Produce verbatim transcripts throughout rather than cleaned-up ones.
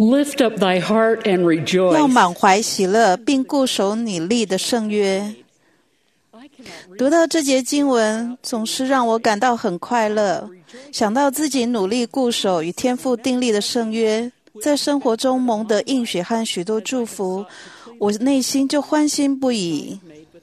Lift up thy heart and 要 rejoice. 满怀喜乐，并固守你立的圣约。读到这节经文，总是让我感到很快乐。想到自己努力固守与天父订立的圣约，在生活中蒙得应许和许多祝福，我内心就欢欣不已。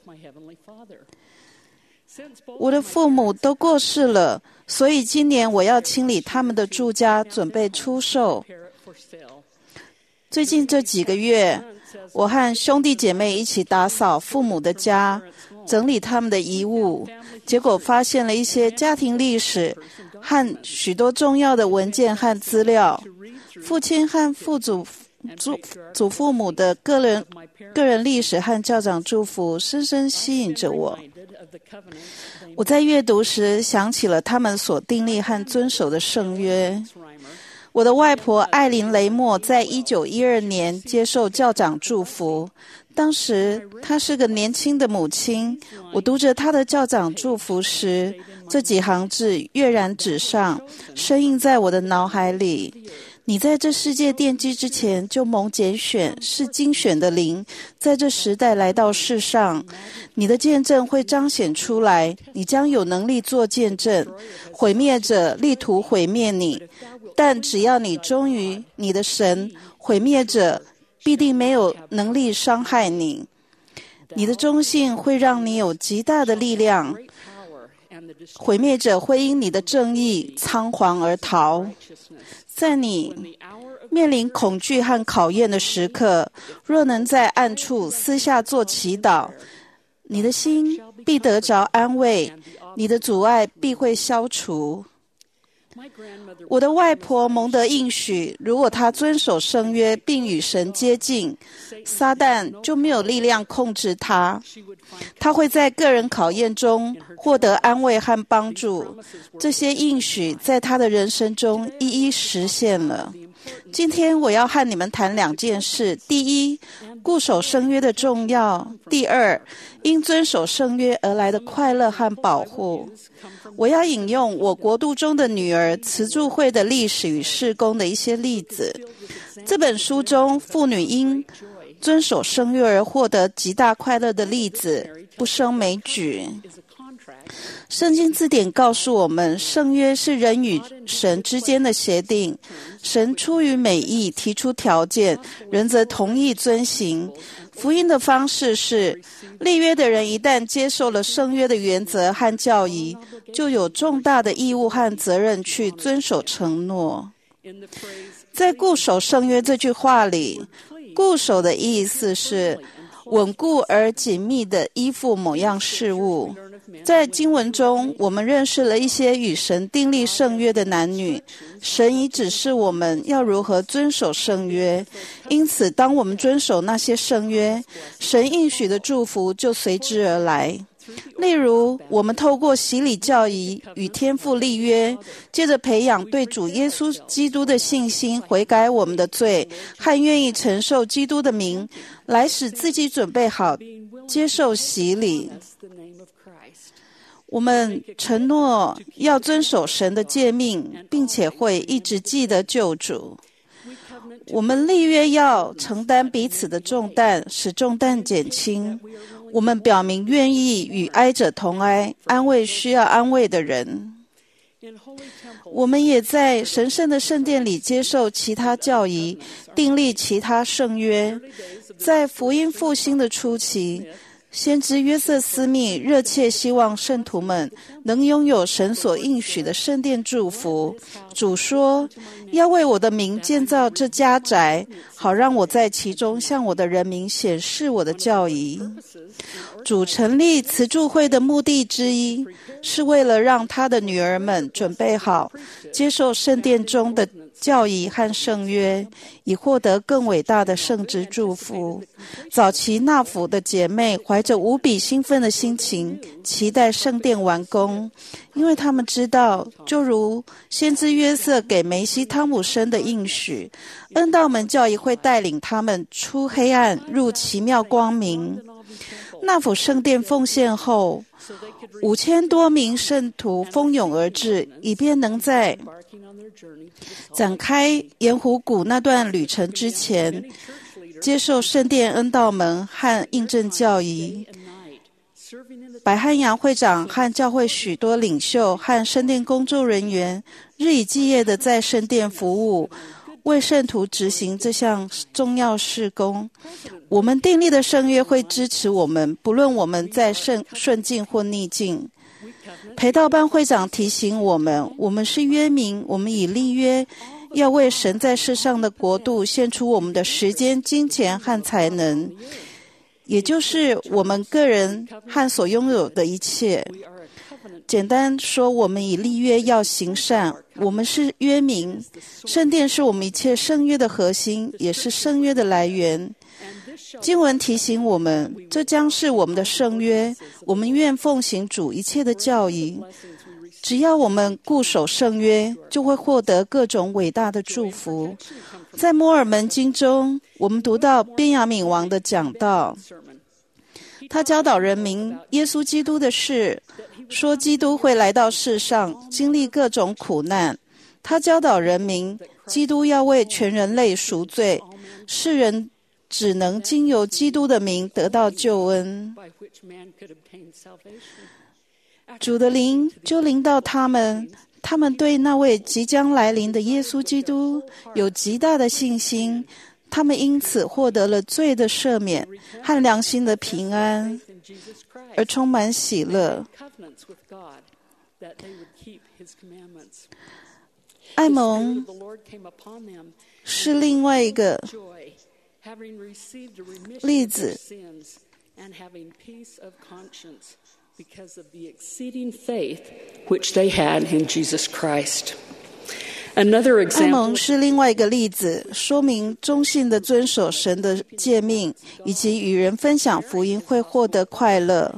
我的父母都过世了，所以今年我要清理他们的住家，准备出售。最近这几个月，我和兄弟姐妹一起打扫父母的家，整理他们的遗物，结果发现了一些家庭历史和许多重要的文件和资料。父亲和父祖祖祖父母的个人个人历史和教长祝福深深吸引着我。我在阅读时想起了他们所订立和遵守的圣约。我的外婆艾琳·雷默在一九一二年接受教长祝福，当时她是个年轻的母亲。我读着她的教长祝福时，这几行字跃然纸上，深印在我的脑海里。你在这世界奠基之前就蒙拣选，是精选的灵，在这时代来到世上，你的见证会彰显出来，你将有能力做见证。毁灭者力图毁灭你，但只要你忠于你的神，毁灭者必定没有能力伤害你。你的忠信会让你有极大的力量，毁灭者会因你的正义仓皇而逃。在你面临恐惧和考验的时刻，若能在暗处私下做祈祷，你的心必得着安慰，你的阻碍必会消除。我的外婆蒙得应许，如果她遵守圣约并与神接近，撒旦就没有力量控制她。她会在个人考验中获得安慰和帮助。这些应许在她的人生中一一实现了。今天我要和你们谈两件事：第一，固守圣约的重要；第二，因遵守圣约而来的快乐和保护。我要引用我国度中的女儿慈助会的历史与事工的一些例子。这本书中妇女因遵守圣约而获得极大快乐的例子不胜枚举。圣经字典告诉我们，圣约是人与神之间的协定，神出于美意提出条件，人则同意遵行。福音的方式是，立约的人一旦接受了圣约的原则和教义，就有重大的义务和责任去遵守承诺。在固守圣约这句话里，固守的意思是稳固而紧密地依附某样事物。在经文中，我们认识了一些与神订立圣约的男女，神已指示我们要如何遵守圣约。因此，当我们遵守那些圣约，神应许的祝福就随之而来。例如，我们透过洗礼教义与天父立约，接着培养对主耶稣基督的信心，悔改我们的罪，和愿意承受基督的名，来使自己准备好接受洗礼。我们承诺要遵守神的诫命，并且会一直记得救主。我们立约要承担彼此的重担，使重担减轻。我们表明愿意与哀者同哀，安慰需要安慰的人。我们也在神圣的圣殿里接受其他教义，订立其他圣约。在福音复兴的初期，先知约瑟斯密热切希望圣徒们能拥有神所应许的圣殿祝福。主说，要为我的名建造这家宅，好让我在其中向我的人民显示我的教义。主成立慈助会的目的之一，是为了让他的女儿们准备好接受圣殿中的教义和圣约，以获得更伟大的圣职祝福。早期纳福的姐妹怀着无比兴奋的心情，期待圣殿完工，因为他们知道，就如先知约瑟给梅西汤姆森的应许，恩道门教义会带领他们出黑暗，入奇妙光明。 纳府圣殿奉献后，五千多名圣徒蜂拥而至，以便能在展开盐湖谷那段旅程之前，接受圣殿恩道门和印证教义。白汉阳会长和教会许多领袖和圣殿工作人员日以继夜地在圣殿服务，为圣徒执行这项重要事工。我们订立的圣约会支持我们，不论我们在顺顺境或逆境。陪道班会长提醒我们，我们是约民，我们以立约要为神在世上的国度献出我们的时间、金钱和才能，也就是我们个人和所拥有的一切。简单说，我们以立约要行善，我们是约民。圣殿是我们一切圣约的核心，也是圣约的来源。经文提醒我们，这将是我们的圣约，我们愿奉行主一切的教义。只要我们固守圣约，就会获得各种伟大的祝福。在摩尔门经中，我们读到便雅悯王的讲道，他教导人民耶稣基督的事，说基督会来到世上，经历各种苦难。他教导人民，基督要为全人类赎罪，世人只能经由基督的名得到救恩。主的灵就临到他们，他们对那位即将来临的耶稣基督有极大的信心，他们因此获得了罪的赦免和良心的平安，而充满喜乐。爱蒙是另外一个例子。 Because of the exceeding faith which they had in Jesus Christ. Another example. 爱蒙是另外一个例子，说明忠信的遵守神的诫命，以及与人分享福音会获得快乐。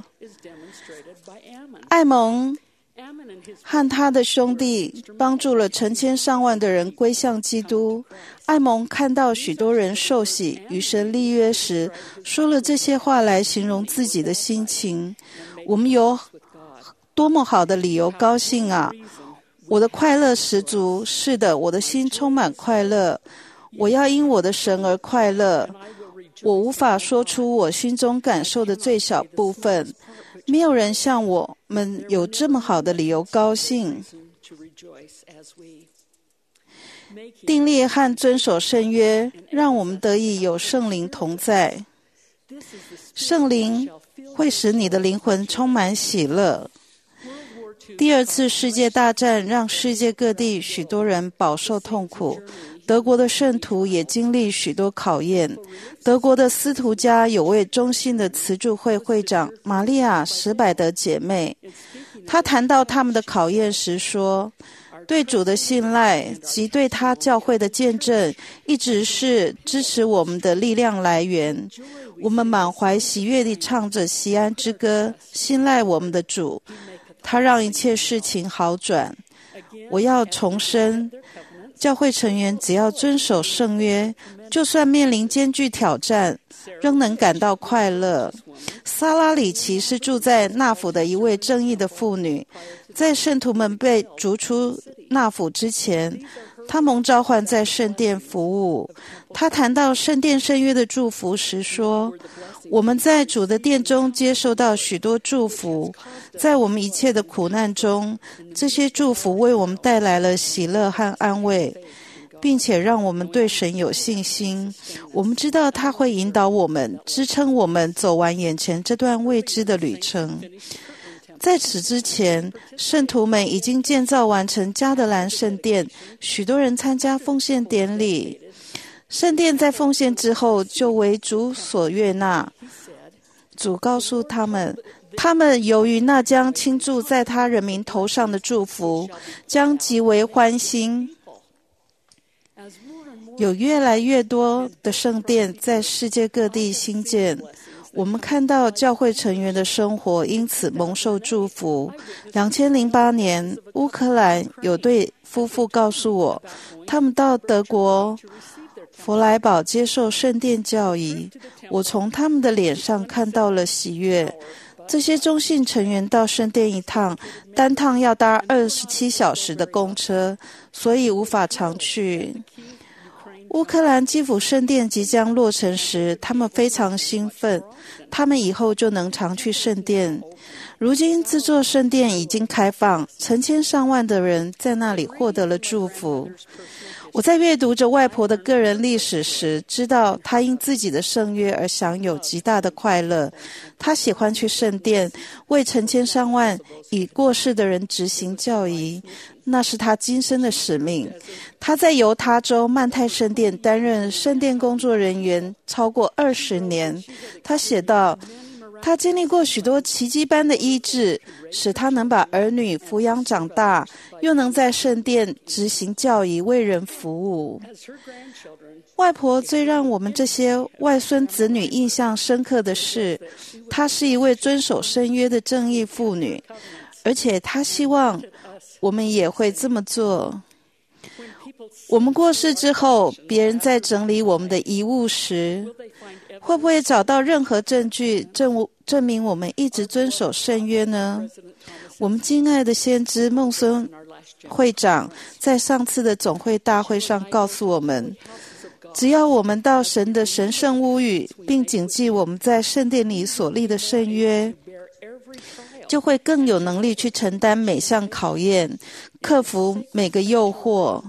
爱蒙和他的兄弟帮助了成千上万的人归向基督。爱蒙看到许多人受洗与神立约时，说了这些话来形容自己的心情。我们有多么好的理由高兴啊！我的快乐十足，是的，我的心充满快乐。我要因我的神而快乐。我无法说出我心中感受的最小部分。没有人像我们有这么好的理由高兴。订立和遵守圣约，让我们得以有圣灵同在。圣灵会使你的灵魂充满喜乐。第二次世界大战让世界各地许多人饱受痛苦，德国的圣徒也经历许多考验。德国的斯图加有位忠信的慈助会会长玛利亚·史百德姐妹，她谈到他们的考验时说，对主的信赖及对他教会的见证一直是支持我们的力量来源。我们满怀喜悦地唱着锡安之歌，信赖我们的主，他让一切事情好转。我要重申，教会成员只要遵守圣约，就算面临艰巨挑战，仍能感到快乐。萨拉里奇是住在纳府的一位正义的妇女，在圣徒们被逐出纳府之前，他蒙召唤在圣殿服务。他谈到圣殿圣约的祝福时说，我们在主的殿中接受到许多祝福，在我们一切的苦难中，这些祝福为我们带来了喜乐和安慰，并且让我们对神有信心。我们知道他会引导我们，支撑我们走完眼前这段未知的旅程。在此之前，圣徒们已经建造完成加德兰圣殿，许多人参加奉献典礼。圣殿在奉献之后就为主所悦纳。主告诉他们，他们由于那将倾注在他人民头上的祝福，将极为欢欣。有越来越多的圣殿在世界各地兴建，我们看到教会成员的生活因此蒙受祝福。两千零八年，乌克兰有对夫妇告诉我，他们到德国弗莱堡接受圣殿教仪，我从他们的脸上看到了喜悦。这些中信成员到圣殿一趟，单趟要搭二十七小时的公车，所以无法常去。乌克兰基辅圣殿即将落成时，他们非常兴奋，他们以后就能常去圣殿。如今这座圣殿已经开放，成千上万的人在那里获得了祝福。我在阅读着外婆的个人历史时，知道她因自己的圣约而享有极大的快乐。她喜欢去圣殿，为成千上万已过世的人执行教仪，那是她今生的使命。她在犹他州曼泰圣殿担任圣殿工作人员超过二十年。她写道，他经历过许多奇迹般的医治，使他能把儿女抚养长大，又能在圣殿执行教仪，为人服务。外婆最让我们这些外孙子女印象深刻的是，她是一位遵守圣约的正义妇女，而且她希望我们也会这么做。我们过世之后，别人在整理我们的遗物时，会不会找到任何证据证证明我们一直遵守圣约呢？我们敬爱的先知孟孙会长在上次的总会大会上告诉我们，只要我们到神的神圣屋宇，并谨记我们在圣殿里所立的圣约，就会更有能力去承担每项考验，克服每个诱惑。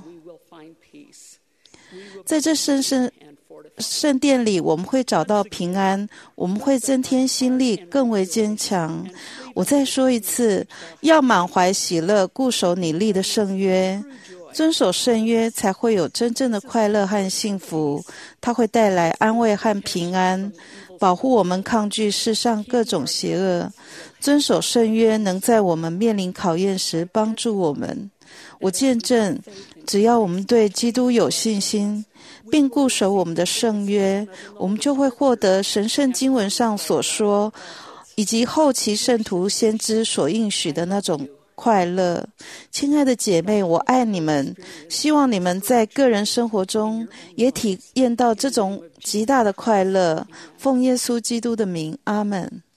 在这圣圣圣殿里，我们会找到平安，我们会增添心力，更为坚强。我再说一次，要满怀喜乐，固守你立的圣约，遵守圣约，才会有真正的快乐和幸福。它会带来安慰和平安，保护我们抗拒世上各种邪恶。遵守圣约，能在我们面临考验时帮助我们。我见证，只要我们对基督有信心，并固守我们的圣约，我们就会获得神圣经文上所说，以及后期圣徒先知所应许的那种快乐。亲爱的姐妹，我爱你们，希望你们在个人生活中也体验到这种极大的快乐。奉耶稣基督的名，阿们。